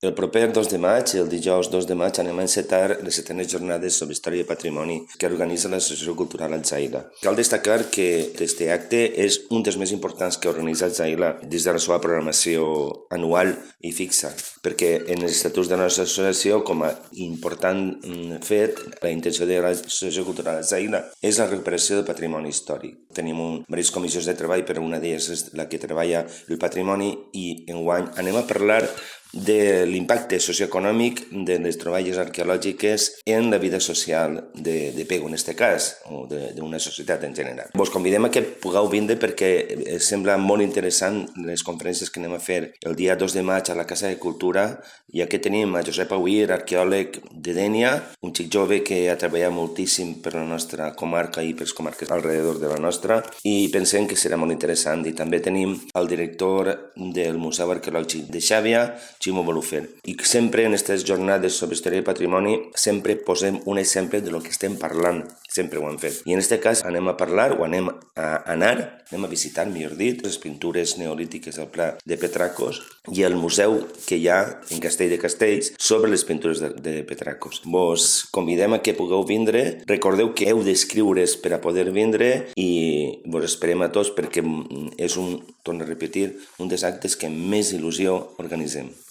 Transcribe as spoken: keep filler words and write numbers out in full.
El proper dos de maig, el dijous dos de maig, anem a encetar les setenes jornades sobre història i patrimoni que organitza l'Associació Cultural Atzaïla. Cal destacar que aquest acte és un dels més importants que organitza Atzaïla des de la seva programació anual i fixa, perquè en els estatuts de la nostra associació, com a important fet, la intenció de l'Associació Cultural Atzaïla és la recuperació del patrimoni històric. Tenim un, diverses comissions de treball, però una d'elles és la que treballa el patrimoni i enguany anem a parlar de l'impacte socioeconòmic de les troballes arqueològiques en la vida social de, de Pego, en aquest cas, o d'una societat en general. Vos convidem a que pugueu vindre perquè sembla molt interessant les conferències que anem a fer el dia dos de maig a la Casa de Cultura, i aquí tenim a Josep Auir, arqueòleg de Dénia, un xic jove que ha treballat moltíssim per la nostra comarca i per les comarques alrededor de la nostra, i pensem que serà molt interessant. I també tenim el director del Museu Arqueològic de Xàbia, Ximo Bolufer. I sempre en aquestes jornades sobre història i patrimoni sempre posem un exemple de lo que estem parlant, sempre ho hem fet. I en aquest cas anem a parlar, o anem a anar, anem a visitar, millor dit, les pintures neolítiques del Pla de Petracos i el museu que hi ha en Castell de Castells sobre les pintures de, de Petracos. Vos convidem a que pugueu vindre, recordeu que heu d'escriure's per a poder vindre i vos esperem a tots perquè és un, torno a repetir, un dels actes que més il·lusió organitzem.